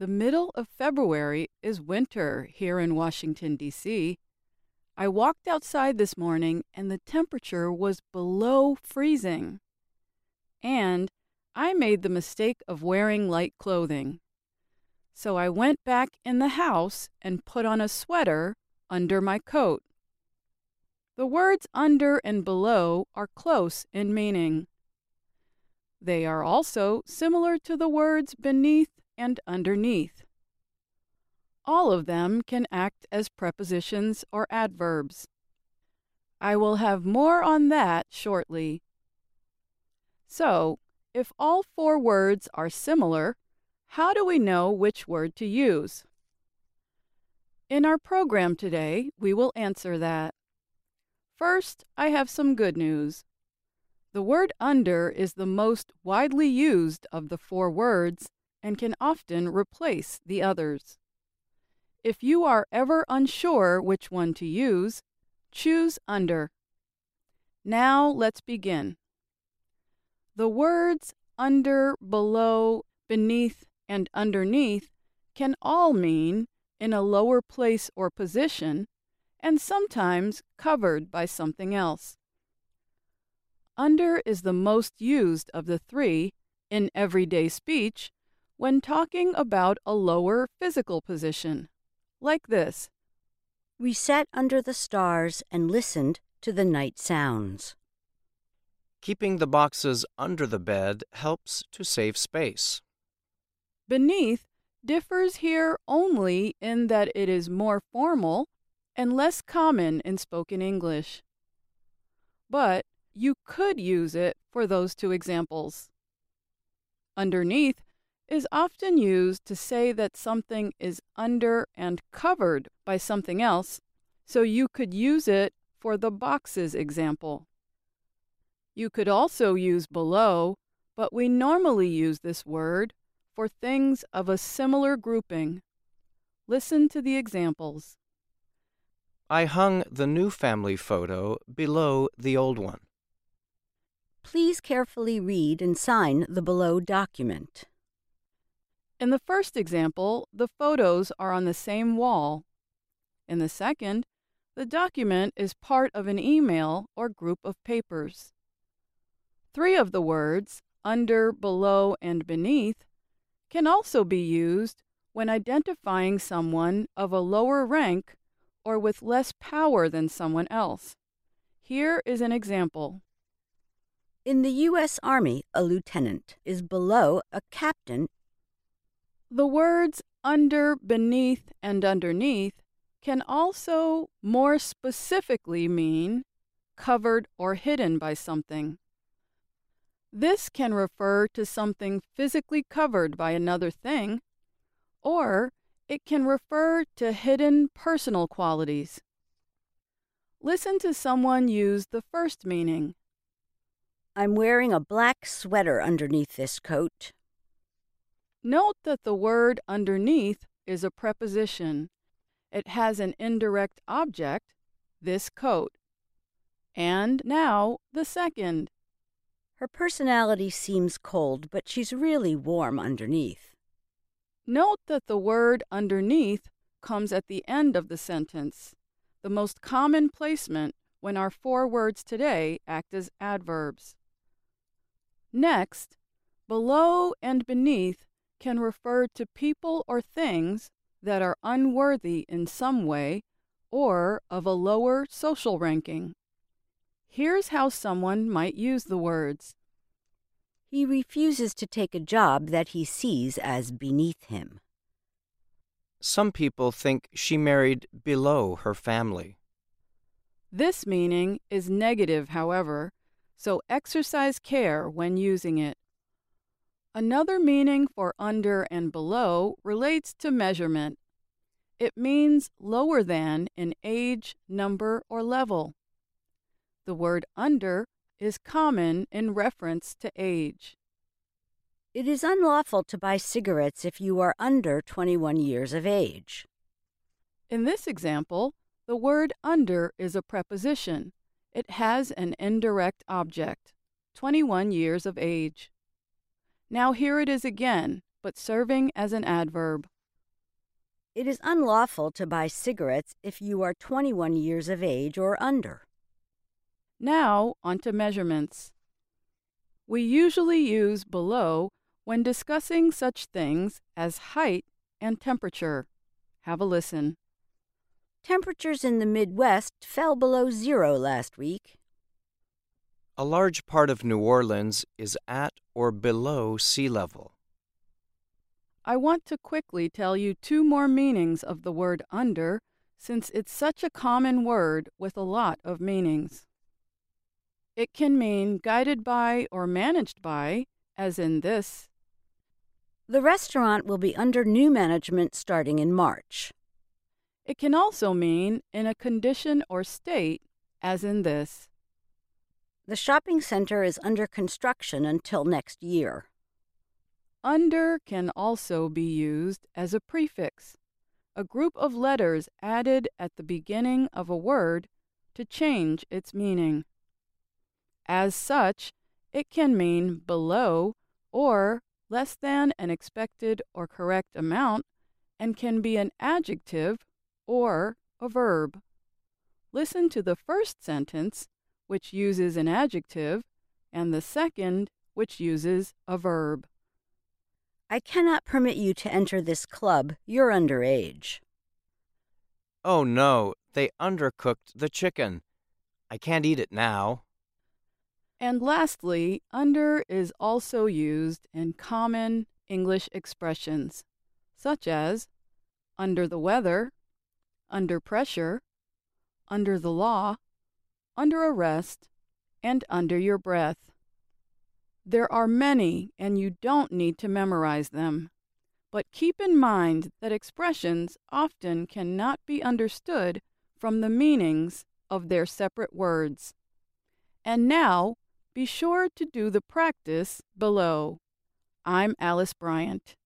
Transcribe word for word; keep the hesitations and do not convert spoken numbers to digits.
The middle of February is winter here in Washington, D C I walked outside this morning and the temperature was below freezing. And I made the mistake of wearing light clothing. So I went back in the house and put on a sweater under my coat. The words under and below are close in meaning. They are also similar to the words beneath and underneath. All of them can act as prepositions or adverbs. I will have more on that shortly. So, if all four words are similar, how do we know which word to use? In our program today, we will answer that. First, I have some good news. The word under is the most widely used of the four words and can often replace the others. If you are ever unsure which one to use, choose under. Now let's begin. The words under, below, beneath, and underneath can all mean in a lower place or position, and sometimes covered by something else. Under is the most used of the three in everyday speech when talking about a lower physical position, like this. We sat under the stars and listened to the night sounds. Keeping the boxes under the bed helps to save space. Beneath differs here only in that it is more formal and less common in spoken English. But you could use it for those two examples. Underneath is often used to say that something is under and covered by something else, so you could use it for the boxes example. You could also use below, but we normally use this word for things of a similar grouping. Listen to the examples. I hung the new family photo below the old one. Please carefully read and sign the below document. In the first example, the photos are on the same wall. In the second, the document is part of an email or group of papers. Three of the words, under, below, and beneath, can also be used when identifying someone of a lower rank or with less power than someone else. Here is an example. In the U S Army, a lieutenant is below a captain. The words under, beneath, and underneath can also more specifically mean covered or hidden by something. This can refer to something physically covered by another thing, or it can refer to hidden personal qualities. Listen to someone use the first meaning. I'm wearing a black sweater underneath this coat. Note that the word underneath is a preposition. It has an indirect object, this coat. And now the second. Her personality seems cold, but she's really warm underneath. Note that the word underneath comes at the end of the sentence, the most common placement when our four words today act as adverbs. Next, below and beneath can refer to people or things that are unworthy in some way or of a lower social ranking. Here's how someone might use the words. He refuses to take a job that he sees as beneath him. Some people think she married below her family. This meaning is negative, however, so exercise care when using it. Another meaning for under and below relates to measurement. It means lower than in age, number, or level. The word under is common in reference to age. It is unlawful to buy cigarettes if you are under twenty-one years of age. In this example, the word under is a preposition. It has an indirect object, twenty-one years of age. Now here it is again, but serving as an adverb. It is unlawful to buy cigarettes if you are twenty-one years of age or under. Now, onto measurements. We usually use below when discussing such things as height and temperature. Have a listen. Temperatures in the Midwest fell below zero last week. A large part of New Orleans is at or below sea level. I want to quickly tell you two more meanings of the word under, since it's such a common word with a lot of meanings. It can mean guided by or managed by, as in this. The restaurant will be under new management starting in March. It can also mean in a condition or state, as in this. The shopping center is under construction until next year. Under can also be used as a prefix, a group of letters added at the beginning of a word to change its meaning. As such, it can mean below or less than an expected or correct amount, and can be an adjective or a verb. Listen to the first sentence, which uses an adjective, and the second, which uses a verb. I cannot permit you to enter this club. You're underage. Oh no, they undercooked the chicken. I can't eat it now. And lastly, under is also used in common English expressions, such as under the weather, under pressure, under the law, under arrest, and under your breath. There are many, and you don't need to memorize them. But keep in mind that expressions often cannot be understood from the meanings of their separate words. And now, be sure to do the practice below. I'm Alice Bryant.